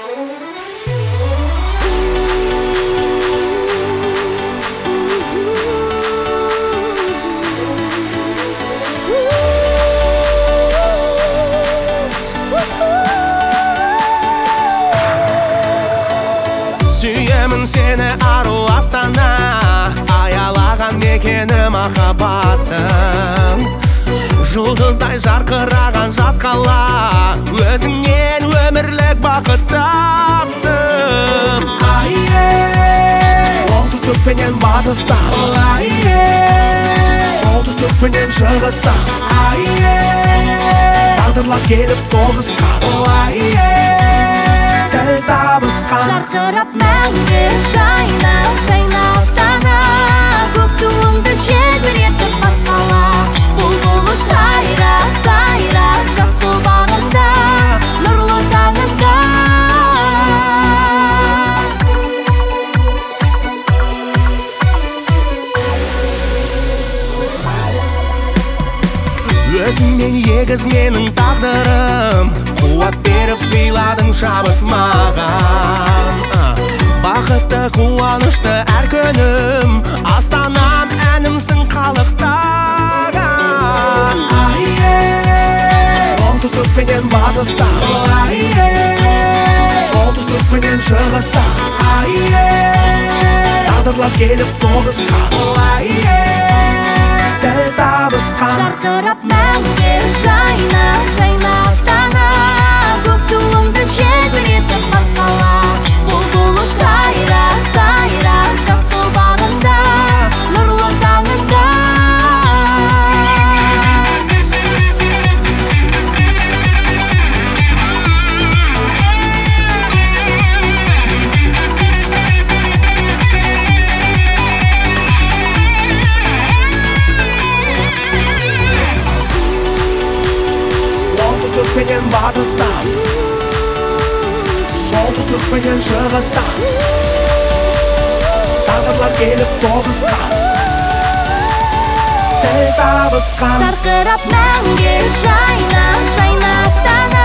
Сүйемін сені ару астана, аялаған мекені махаббаттың. Жұлдыздай жарқыраған жас қала, өзіңнен өмірлік бақыт таптым. Оңтүстік пенен батыста, солтүстік пенен шығыста, тағдырлар келіп тоғысқан, тіл табысқан. Жарқырап мәңгі жайна, жайна астана, көк туыңды желбіретіп басқала. Бұлбұлы сайра, сайра, жасыл бағында, нұрлы таңында. Өзіңмен егіз менің тағдырым, қуат беріп сыйладың шабыт маған. Бақытты қуанышты әр күнім, астанам әнімсің қалықтаған. Оңтүстік пенен батыста, солтүстік пенен шығыста, тағдырлар келіп тоғысқан, тіл табысқан. Жарқырап мәңгі жайна, жайна астана, көк туыңды желбіретіп басқала. Бұлбұлы сайра, сайра, жасыл бағында, нұрлы таңында. Оңтүстік пенен батыста, солтүстік пенен шығыста, тағдырлар келіп тоғысқан, тіл табысқан. Жарқырап мәңгі жайна, жайна астана,